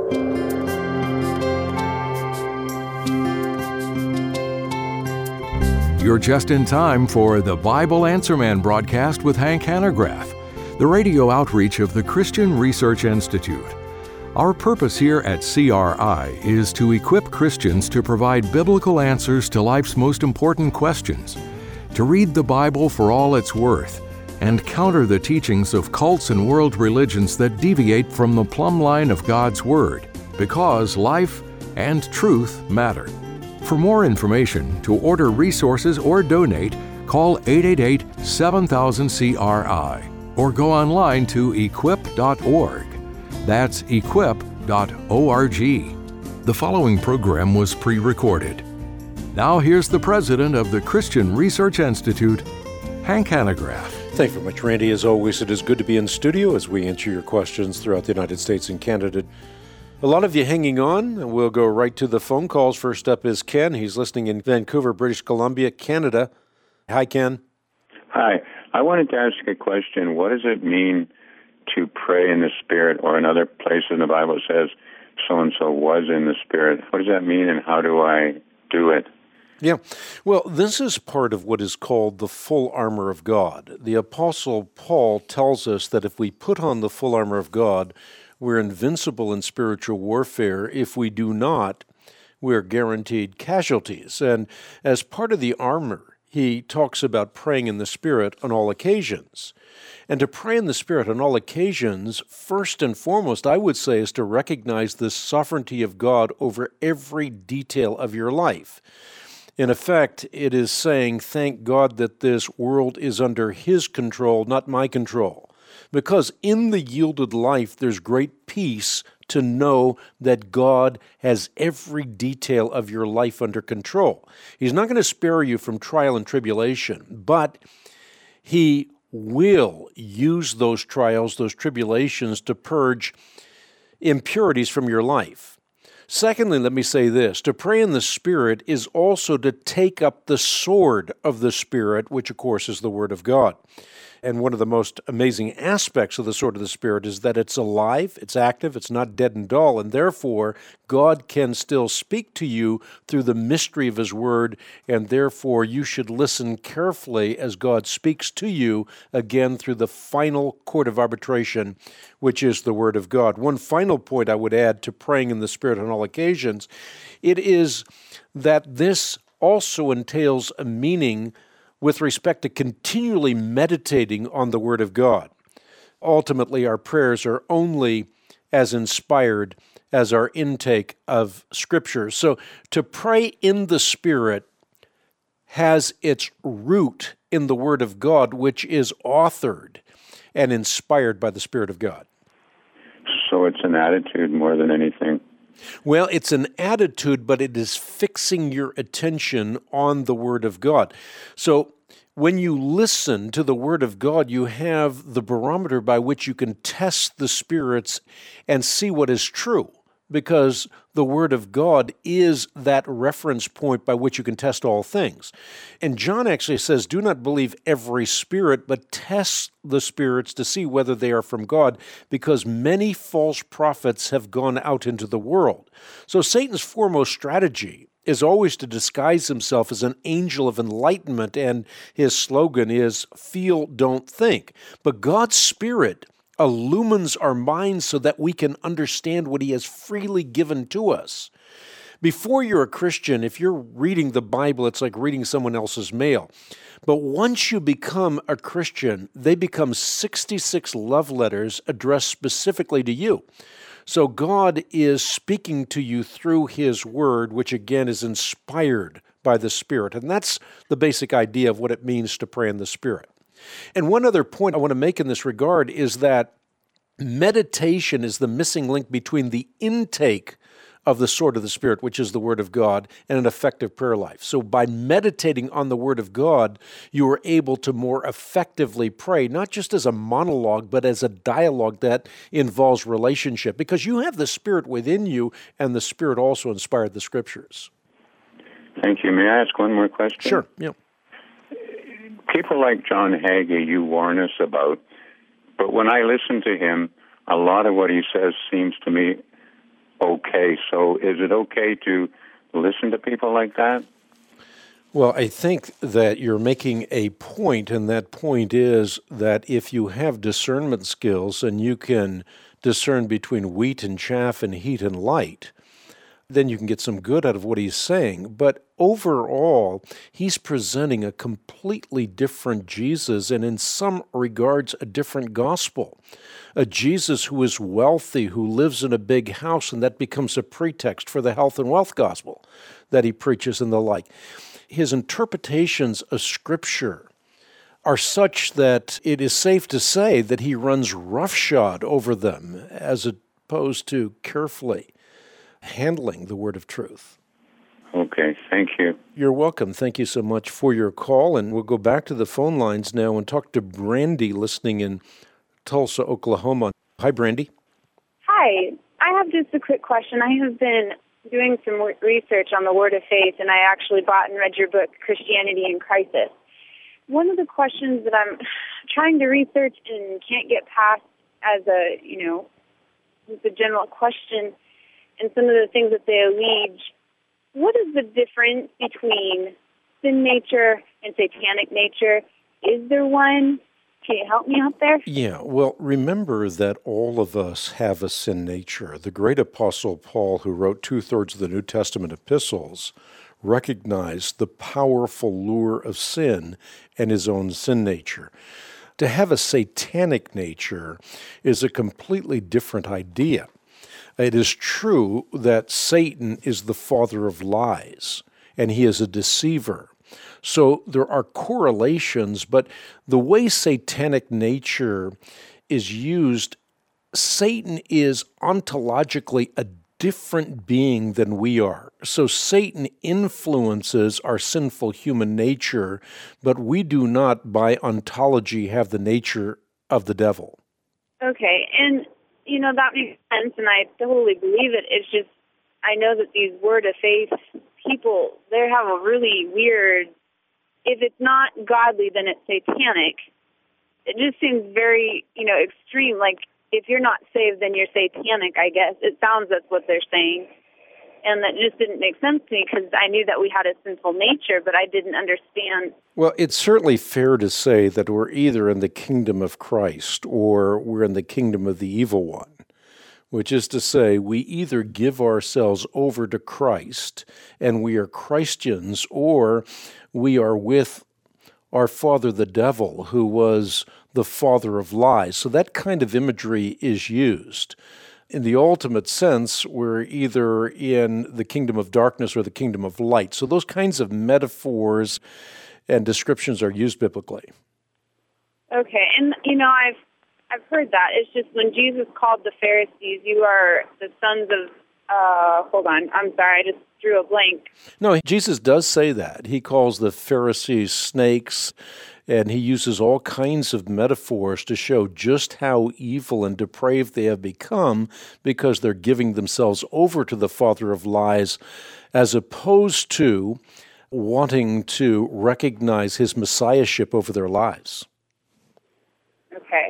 You're just in time for the Bible Answer Man broadcast with Hank Hanegraaff, the radio outreach of the Christian Research Institute. Our purpose here at CRI is to equip Christians to provide biblical answers to life's most important questions, to read the Bible for all it's worth, and counter the teachings of cults and world religions that deviate from the plumb line of God's Word, because life and truth matter. For more information, to order resources or donate, call 888-7000-CRI or go online to equip.org. That's equip.org. The following program was pre-recorded. Now here's the president of the Christian Research Institute, Hank Hanegraaff. Thank you very much, Randy. As always, it is good to be in studio as we answer your questions throughout the United States and Canada. A lot of you hanging on, and we'll go right to the phone calls. First up is Ken. He's listening in Vancouver, British Columbia, Canada. Hi, Ken. Hi. I wanted to ask a question. What does it mean to pray in the Spirit, or another place in the Bible says so-and-so was in the Spirit? What does that mean, and how do I do it? Yeah, well, this is part of what is called the full armor of God. The Apostle Paul tells us that if we put on the full armor of God, we're invincible in spiritual warfare. If we do not, we're guaranteed casualties. And as part of the armor, he talks about praying in the Spirit on all occasions. And to pray in the Spirit on all occasions, first and foremost, I would say, is to recognize the sovereignty of God over every detail of your life. In effect, it is saying, thank God that this world is under His control, not my control. Because in the yielded life, there's great peace to know that God has every detail of your life under control. He's not going to spare you from trial and tribulation, but He will use those trials, those tribulations, to purge impurities from your life. Secondly, let me say this. To pray in the Spirit is also to take up the sword of the Spirit, which, of course, is the Word of God. And one of the most amazing aspects of the sword of the Spirit is that it's alive, it's active, it's not dead and dull, and therefore God can still speak to you through the mystery of His Word, and therefore you should listen carefully as God speaks to you, again, through the final court of arbitration, which is the Word of God. One final point I would add to praying in the Spirit on all occasions, it is that this also entails a meaning with respect to continually meditating on the Word of God. Ultimately, our prayers are only as inspired as our intake of Scripture. So to pray in the Spirit has its root in the Word of God, which is authored and inspired by the Spirit of God. So it's an attitude more than anything. Well, it's an attitude, but it is fixing your attention on the Word of God. So when you listen to the Word of God, you have the barometer by which you can test the spirits and see what is true, because the Word of God is that reference point by which you can test all things. And John actually says, do not believe every spirit, but test the spirits to see whether they are from God, because many false prophets have gone out into the world. So Satan's foremost strategy is always to disguise himself as an angel of enlightenment, and his slogan is, feel, don't think. But God's Spirit illumines our minds so that we can understand what He has freely given to us. Before you're a Christian, if you're reading the Bible, it's like reading someone else's mail. But once you become a Christian, they become 66 love letters addressed specifically to you. So God is speaking to you through His Word, which again is inspired by the Spirit. And that's the basic idea of what it means to pray in the Spirit. And one other point I want to make in this regard is that meditation is the missing link between the intake of the sword of the Spirit, which is the Word of God, and an effective prayer life. So by meditating on the Word of God, you are able to more effectively pray, not just as a monologue, but as a dialogue that involves relationship, because you have the Spirit within you, and the Spirit also inspired the Scriptures. Thank you. May I ask one more question? Sure, yeah. People like John Hagee you warn us about, but when I listen to him, a lot of what he says seems to me Okay, so is it okay to listen to people like that? Well, I think that you're making a point, and that point is that if you have discernment skills and you can discern between wheat and chaff and heat and light, then you can get some good out of what he's saying. But overall, he's presenting a completely different Jesus, and in some regards, a different gospel. A Jesus who is wealthy, who lives in a big house, and that becomes a pretext for the health and wealth gospel that he preaches and the like. His interpretations of Scripture are such that it is safe to say that he runs roughshod over them as opposed to carefully handling the word of truth. Okay, thank you. You're welcome. Thank you so much for your call, and we'll go back to the phone lines now and talk to Brandy listening in Tulsa, Oklahoma. Hi, Brandy. Hi. I have just a quick question. I have been doing some research on the Word of Faith, and I actually bought and read your book, Christianity in Crisis. One of the questions that I'm trying to research and can't get past as a, just a general question, and some of the things that they allege, what is the difference between sin nature and satanic nature? Is there one? Can you help me out there? Yeah, well, remember that all of us have a sin nature. The great apostle Paul, who wrote 2/3 of the New Testament epistles, recognized the powerful lure of sin and his own sin nature. To have a satanic nature is a completely different idea. It is true that Satan is the father of lies, and he is a deceiver. So there are correlations, but the way satanic nature is used, Satan is ontologically a different being than we are. So Satan influences our sinful human nature, but we do not, by ontology, have the nature of the devil. Okay, and, that makes sense, and I totally believe it. It's just, I know that these Word of Faith people, they have a really weird, if it's not godly, then it's satanic. It just seems very, extreme. Like, if you're not saved, then you're satanic, I guess. It sounds that's what they're saying. And that just didn't make sense to me because I knew that we had a sinful nature, but I didn't understand. Well, it's certainly fair to say that we're either in the kingdom of Christ or we're in the kingdom of the evil one, which is to say we either give ourselves over to Christ and we are Christians, or we are with our father the devil, who was the father of lies. So that kind of imagery is used. In the ultimate sense, we're either in the kingdom of darkness or the kingdom of light. So those kinds of metaphors and descriptions are used biblically. Okay, and I've heard that. It's just when Jesus called the Pharisees, you are the sons of, hold on, I'm sorry, I just drew a blank. No, Jesus does say that. He calls the Pharisees snakes, and he uses all kinds of metaphors to show just how evil and depraved they have become because they're giving themselves over to the father of lies, as opposed to wanting to recognize his messiahship over their lives. Okay.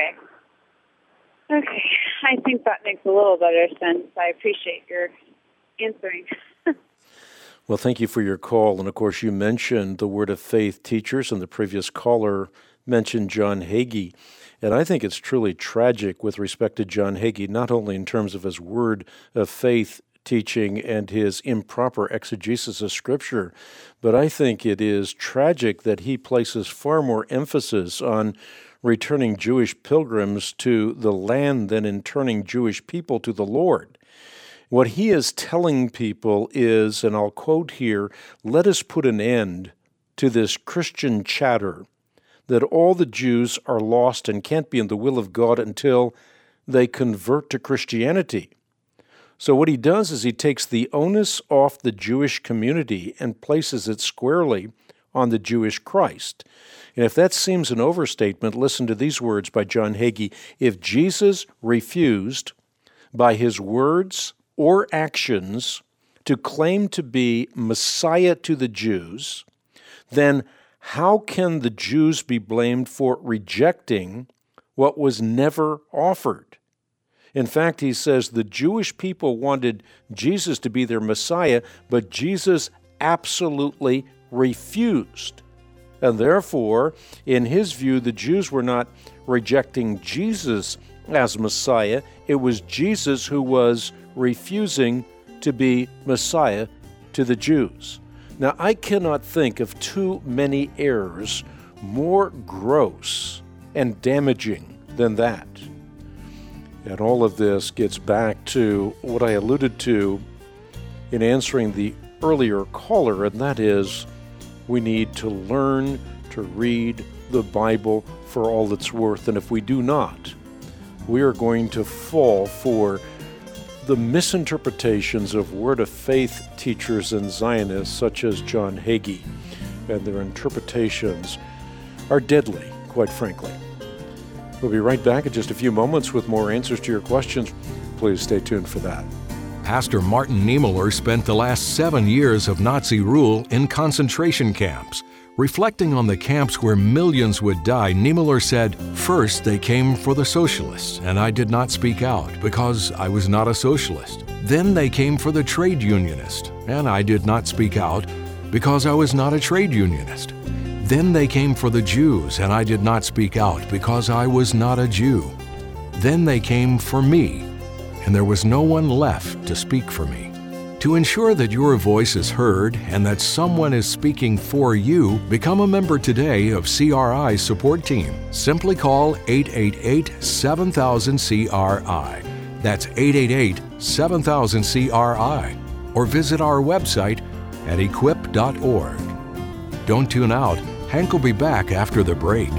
I think that makes a little better sense. I appreciate your answering. Well, thank you for your call. And of course, you mentioned the Word of Faith teachers, and the previous caller mentioned John Hagee. And I think it's truly tragic with respect to John Hagee, not only in terms of his Word of Faith teaching and his improper exegesis of Scripture, but I think it is tragic that he places far more emphasis on returning Jewish pilgrims to the land than in turning Jewish people to the Lord. What he is telling people is, and I'll quote here, "Let us put an end to this Christian chatter that all the Jews are lost and can't be in the will of God until they convert to Christianity." So what he does is he takes the onus off the Jewish community and places it squarely on the Jewish Christ. And if that seems an overstatement, listen to these words by John Hagee. If Jesus refused by his words or actions to claim to be Messiah to the Jews, then how can the Jews be blamed for rejecting what was never offered? In fact, he says the Jewish people wanted Jesus to be their Messiah, but Jesus absolutely refused. And therefore, in his view, the Jews were not rejecting Jesus as Messiah. It was Jesus who was refusing to be Messiah to the Jews. Now, I cannot think of too many errors more gross and damaging than that. And all of this gets back to what I alluded to in answering the earlier caller, and that is we need to learn to read the Bible for all it's worth. And if we do not, we are going to fall for the misinterpretations of Word of Faith teachers and Zionists such as John Hagee, and their interpretations are deadly, quite frankly. We'll be right back in just a few moments with more answers to your questions. Please stay tuned for that. Pastor Martin Niemöller spent the last 7 years of Nazi rule in concentration camps. Reflecting on the camps where millions would die, Niemöller said, "First, they came for the socialists, and I did not speak out because I was not a socialist. Then they came for the trade unionist, and I did not speak out because I was not a trade unionist. Then they came for the Jews, and I did not speak out because I was not a Jew. Then they came for me, and there was no one left to speak for me." To ensure that your voice is heard and that someone is speaking for you, become a member today of CRI Support Team. Simply call 888-7000-CRI. That's 888-7000-CRI. Or visit our website at equip.org. Don't tune out. Hank will be back after the break.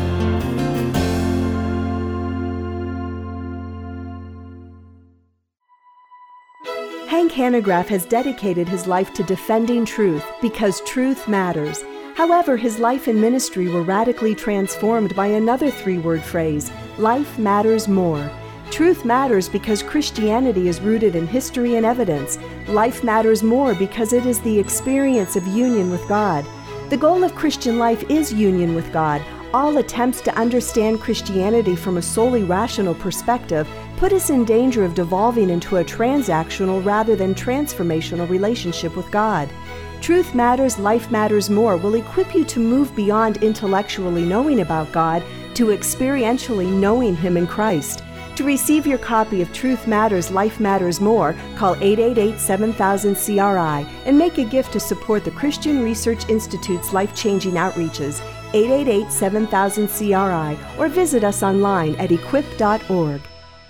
Hank Hanegraaff has dedicated his life to defending truth because truth matters. However, his life and ministry were radically transformed by another 3-word phrase, life matters more. Truth matters because Christianity is rooted in history and evidence. Life matters more because it is the experience of union with God. The goal of Christian life is union with God. All attempts to understand Christianity from a solely rational perspective put us in danger of devolving into a transactional rather than transformational relationship with God. Truth Matters, Life Matters More will equip you to move beyond intellectually knowing about God to experientially knowing Him in Christ. To receive your copy of Truth Matters, Life Matters More, call 888-7000-CRI and make a gift to support the Christian Research Institute's life-changing outreaches, 888-7000-CRI, or visit us online at equip.org.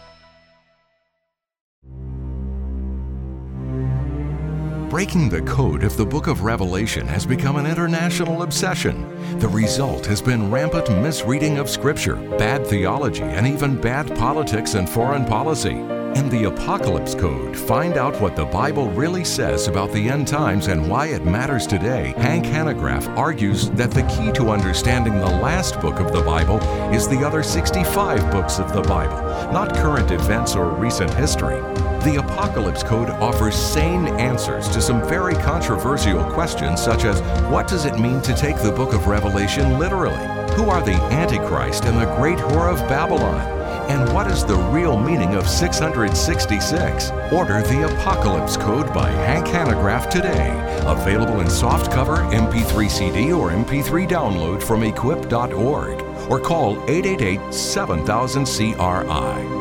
Breaking the code of the book of Revelation has become an international obsession. The result has been rampant misreading of Scripture, bad theology, and even bad politics and foreign policy. In the Apocalypse Code, find out what the Bible really says about the end times and why it matters today. Hank Hanegraaff argues that the key to understanding the last book of the Bible is the other 65 books of the Bible, not current events or recent history. The Apocalypse Code offers sane answers to some very controversial questions, such as, what does it mean to take the book of Revelation literally? Who are the Antichrist and the great whore of Babylon? And what is the real meaning of 666? Order the Apocalypse Code by Hank Hanegraaff today. Available in softcover, MP3 CD, or MP3 download from equip.org. Or call 888-7000-CRI.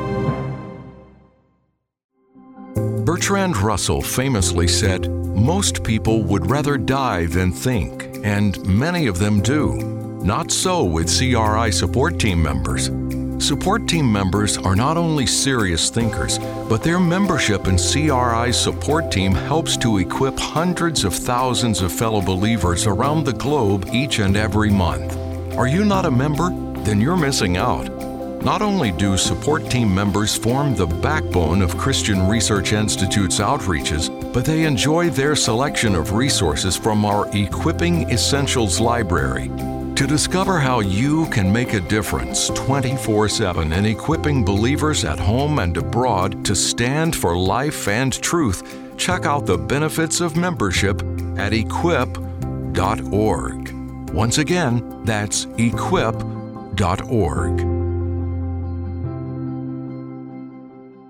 Bertrand Russell famously said, "Most people would rather die than think, and many of them do. Not so with CRI Support Team members. Support Team members are not only serious thinkers, but their membership in CRI Support Team helps to equip hundreds of thousands of fellow believers around the globe each and every month. Are you not a member? Then you're missing out. Not only do support team members form the backbone of Christian Research Institute's outreaches, but they enjoy their selection of resources from our Equipping Essentials library. To discover how you can make a difference 24/7 in equipping believers at home and abroad to stand for life and truth, check out the benefits of membership at equip.org. Once again, that's equip.org.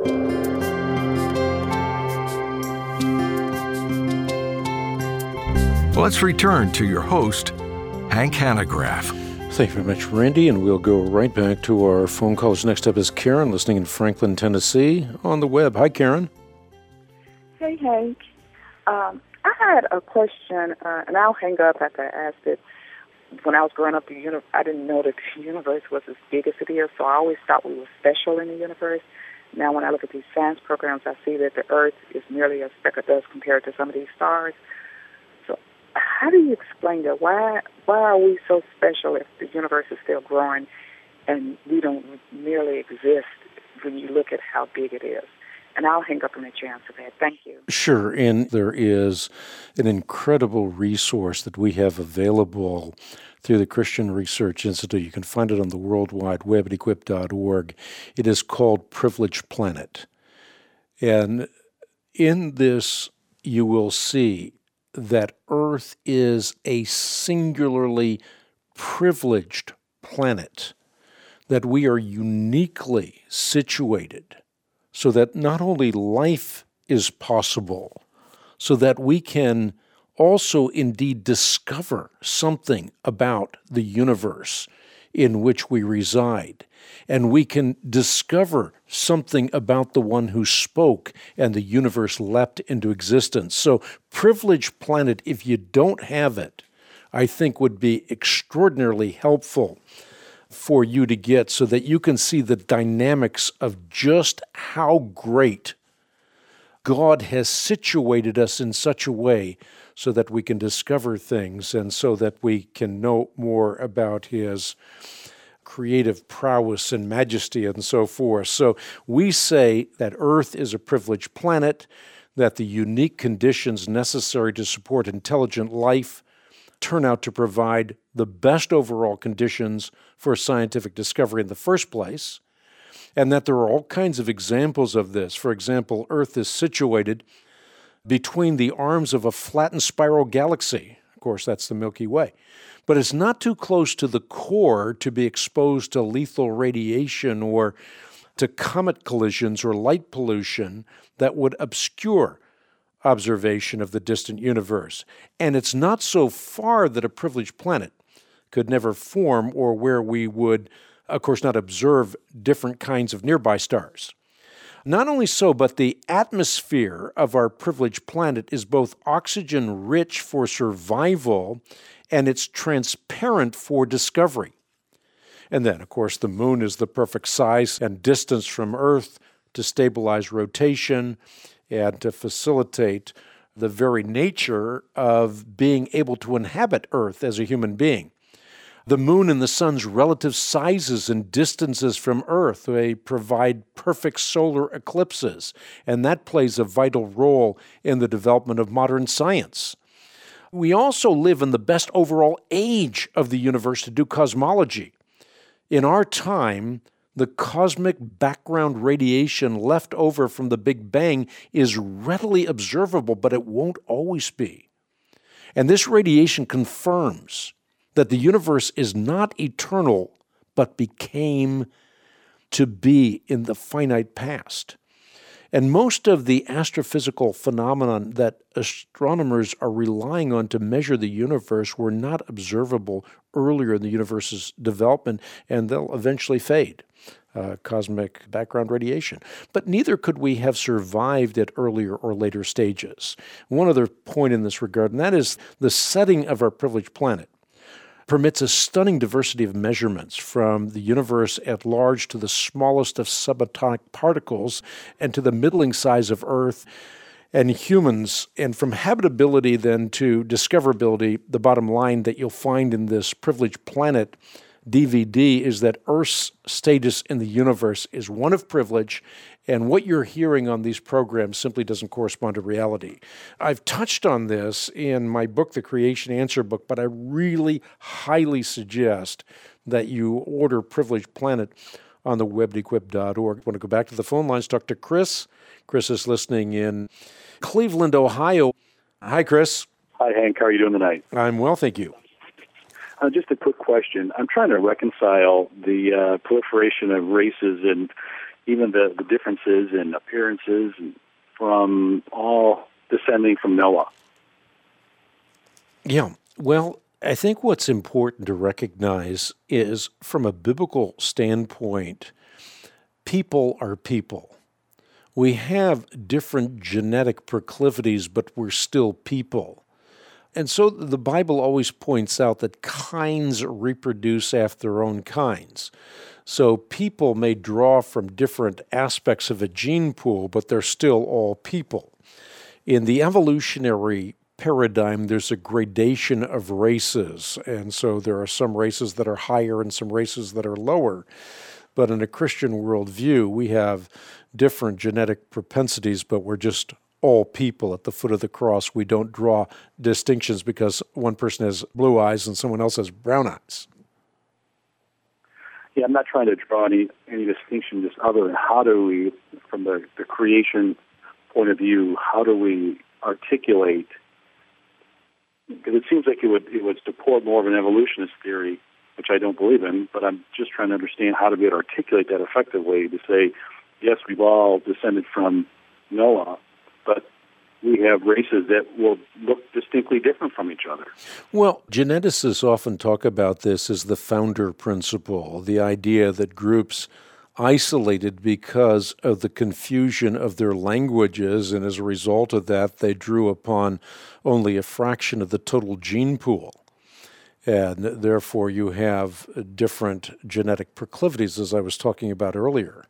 Let's return to your host, Hank Hanegraaff. Thank you very much, Randy, and we'll go right back to our phone calls. Next up is Karen, listening in Franklin, Tennessee, on the web. Hi, Karen. Hey, Hank. I had a question, and I'll hang up after I asked it. When I was growing up, I didn't know that the universe was as big as it is, so I always thought we were special in the universe. Now, when I look at these science programs, I see that the Earth is merely a speck of dust compared to some of these stars. So how do you explain that? Why are we so special if the universe is still growing and we don't merely exist when you look at how big it is? And I'll hang up and let you answer that. Thank you. Sure, and there is an incredible resource that we have available through the Christian Research Institute. You can find it on the World Wide Web at equip.org. It is called Privileged Planet. And in this, you will see that Earth is a singularly privileged planet, that we are uniquely situated so that not only life is possible, so that we can also indeed discover something about the universe in which we reside. And we can discover something about the one who spoke and the universe leapt into existence. So Privileged Planet, if you don't have it, I think would be extraordinarily helpful for you to get so that you can see the dynamics of just how great God has situated us in such a way so that we can discover things and so that we can know more about His creative prowess and majesty and so forth. So we say that Earth is a privileged planet, that the unique conditions necessary to support intelligent life turn out to provide the best overall conditions for scientific discovery in the first place, and that there are all kinds of examples of this. For example, Earth is situated between the arms of a flattened spiral galaxy. Of course, that's the Milky Way. But it's not too close to the core to be exposed to lethal radiation or to comet collisions or light pollution that would obscure observation of the distant universe. And it's not so far that a privileged planet could never form or where we would, of course, not observe different kinds of nearby stars. Not only so, but the atmosphere of our privileged planet is both oxygen-rich for survival and it's transparent for discovery. And then, of course, the moon is the perfect size and distance from Earth to stabilize rotation and to facilitate the very nature of being able to inhabit Earth as a human being. The moon and the sun's relative sizes and distances from Earth, they provide perfect solar eclipses, and that plays a vital role in the development of modern science. We also live in the best overall age of the universe to do cosmology. In our time, the cosmic background radiation left over from the Big Bang is readily observable, but it won't always be. And this radiation confirms that the universe is not eternal, but became to be in the finite past. And most of the astrophysical phenomenon that astronomers are relying on to measure the universe were not observable earlier in the universe's development, and they'll eventually fade. Cosmic background radiation. But neither could we have survived at earlier or later stages. One other point in this regard, and that is the setting of our privileged planet permits a stunning diversity of measurements from the universe at large to the smallest of subatomic particles and to the middling size of Earth and humans. And from habitability then to discoverability, the bottom line that you'll find in this Privileged Planet DVD is that Earth's status in the universe is one of privilege, and what you're hearing on these programs simply doesn't correspond to reality. I've touched on this in my book, The Creation Answer Book, but I really highly suggest that you order Privileged Planet on the web at equip.org. I want to go back to the phone lines, talk to Chris. Chris is listening in Cleveland, Ohio. Hi, Chris. Hi, Hank. How are you doing tonight? I'm well, thank you. Just a quick question. I'm trying to reconcile the proliferation of races and even the differences in appearances from all descending from Noah. Yeah, well, I think what's important to recognize is, from a biblical standpoint, people are people. We have different genetic proclivities, but we're still people. And so the Bible always points out that kinds reproduce after their own kinds. So people may draw from different aspects of a gene pool, but they're still all people. In the evolutionary paradigm, there's a gradation of races, and so there are some races that are higher and some races that are lower. But in a Christian worldview, we have different genetic propensities, but we're just all people at the foot of the cross. We don't draw distinctions because one person has blue eyes and someone else has brown eyes. Yeah, I'm not trying to draw any distinction, just other than how do we, from the creation point of view, how do we articulate? Because it seems like it would support more of an evolutionist theory, which I don't believe in, but I'm just trying to understand how to be able to articulate that effectively to say, yes, we've all descended from Noah, but we have races that will look distinctly different from each other. Well, geneticists often talk about this as the founder principle, the idea that groups isolated because of the confusion of their languages, and as a result of that, they drew upon only a fraction of the total gene pool. And therefore, you have different genetic proclivities, as I was talking about earlier.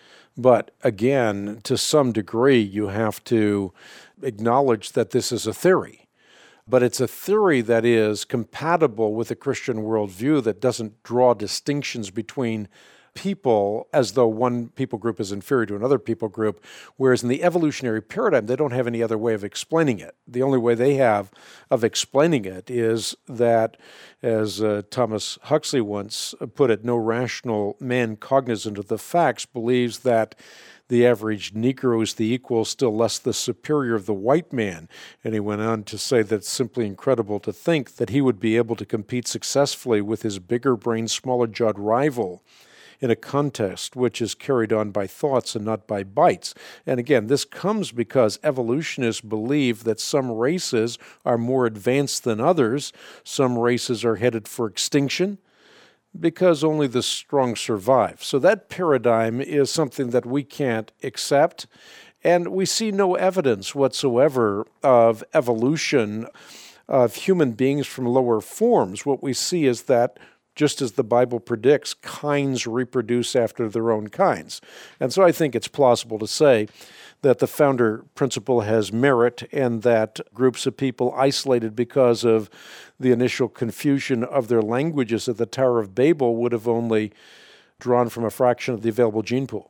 But again, to some degree, you have to acknowledge that this is a theory. But it's a theory that is compatible with a Christian worldview that doesn't draw distinctions between people as though one people group is inferior to another people group, whereas in the evolutionary paradigm, they don't have any other way of explaining it. The only way they have of explaining it is that, as Thomas Huxley once put it, no rational man cognizant of the facts believes that the average Negro is the equal, still less the superior of the white man. And he went on to say that it's simply incredible to think that he would be able to compete successfully with his bigger-brained, smaller-jawed rival in a contest which is carried on by thoughts and not by bites. And again, this comes because evolutionists believe that some races are more advanced than others. Some races are headed for extinction because only the strong survive. So that paradigm is something that we can't accept, and we see no evidence whatsoever of evolution of human beings from lower forms. What we see is that, just as the Bible predicts, kinds reproduce after their own kinds. And so I think it's plausible to say that the founder principle has merit and that groups of people isolated because of the initial confusion of their languages at the Tower of Babel would have only drawn from a fraction of the available gene pool.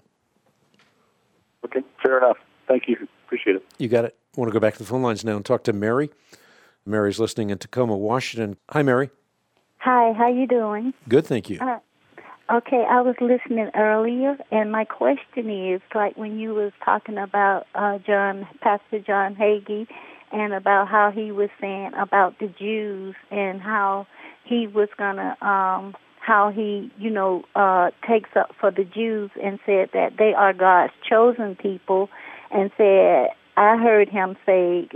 Okay, fair enough. Thank you. Appreciate it. You got it. I want to go back to the phone lines now and talk to Mary. Mary's listening in Tacoma, Washington. Hi, Mary. Hi, how you doing? Good, thank you. Okay, I was listening earlier, and my question is, like when you was talking about Pastor John Hagee, and about how he was saying about the Jews and how he was gonna, how he, takes up for the Jews and said that they are God's chosen people, and said, I heard him say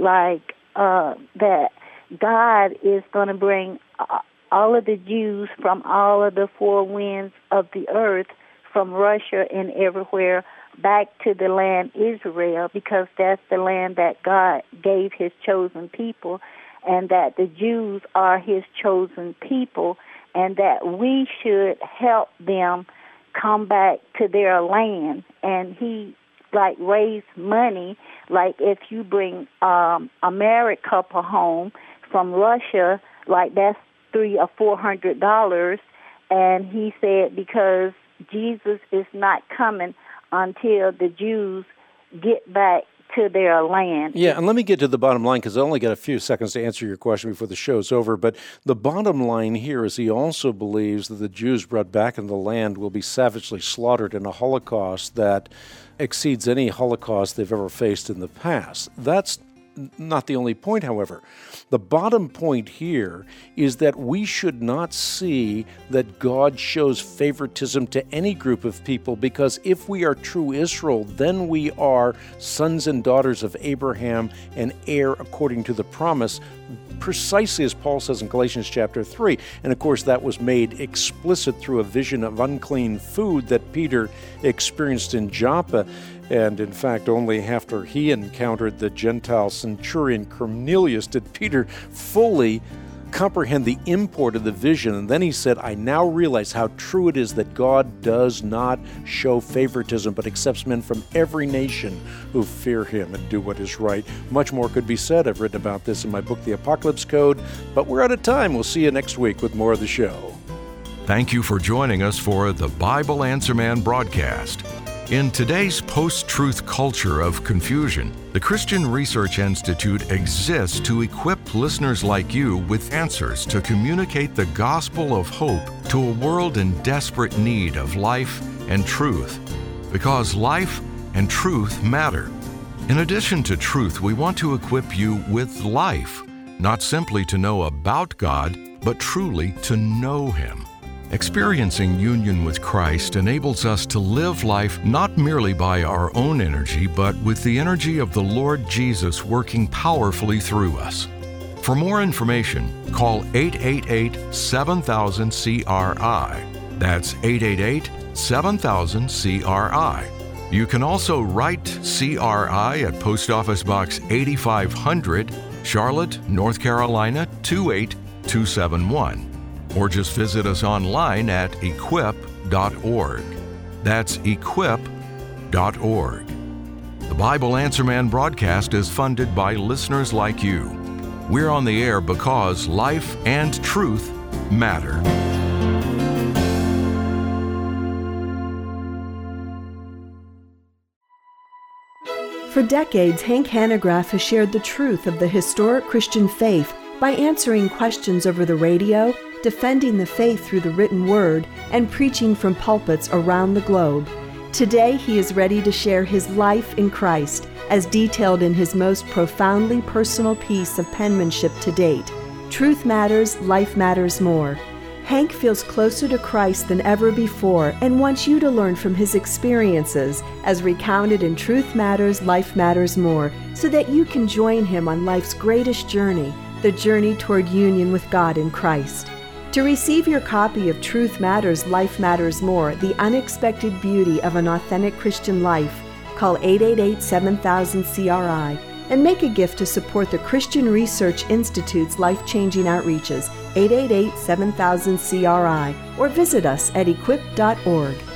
that God is going to bring all of the Jews from all of the four winds of the earth, from Russia and everywhere, back to the land Israel, because that's the land that God gave his chosen people, and that the Jews are his chosen people, and that we should help them come back to their land. And he raise money, like if you bring a married couple home from Russia, that's $300 or $400, and he said because Jesus is not coming until the Jews get back to their land. Yeah, and let me get to the bottom line, because I only got a few seconds to answer your question before the show's over. But the bottom line here is he also believes that the Jews brought back into the land will be savagely slaughtered in a Holocaust that exceeds any Holocaust they've ever faced in the past. That's not the only point, however. The bottom point here is that we should not see that God shows favoritism to any group of people, because if we are true Israel, then we are sons and daughters of Abraham and heir according to the promise, precisely as Paul says in Galatians chapter 3. And of course, that was made explicit through a vision of unclean food that Peter experienced in Joppa. And in fact, only after he encountered the Gentile centurion Cornelius did Peter fully comprehend the import of the vision. And then he said, I now realize how true it is that God does not show favoritism, but accepts men from every nation who fear him and do what is right. Much more could be said. I've written about this in my book, The Apocalypse Code, but we're out of time. We'll see you next week with more of the show. Thank you for joining us for the Bible Answer Man broadcast. In today's post-truth culture of confusion, the Christian Research Institute exists to equip listeners like you with answers to communicate the gospel of hope to a world in desperate need of life and truth, because life and truth matter. In addition to truth, we want to equip you with life, not simply to know about God, but truly to know Him. Experiencing union with Christ enables us to live life not merely by our own energy, but with the energy of the Lord Jesus working powerfully through us. For more information, call 888-7000-CRI. That's 888-7000-CRI. You can also write CRI at Post Office Box 8500, Charlotte, North Carolina 28271. Or just visit us online at equip.org. That's equip.org. The Bible Answer Man broadcast is funded by listeners like you. We're on the air because life and truth matter. For decades, Hank Hanegraaff has shared the truth of the historic Christian faith by answering questions over the radio, defending the faith through the written word, and preaching from pulpits around the globe. Today, he is ready to share his life in Christ, as detailed in his most profoundly personal piece of penmanship to date, Truth Matters, Life Matters More. Hank feels closer to Christ than ever before and wants you to learn from his experiences as recounted in Truth Matters, Life Matters More, so that you can join him on life's greatest journey, the journey toward union with God in Christ. To receive your copy of Truth Matters, Life Matters More, The Unexpected Beauty of an Authentic Christian Life, call 888-7000-CRI and make a gift to support the Christian Research Institute's life-changing outreaches, 888-7000-CRI, or visit us at equip.org.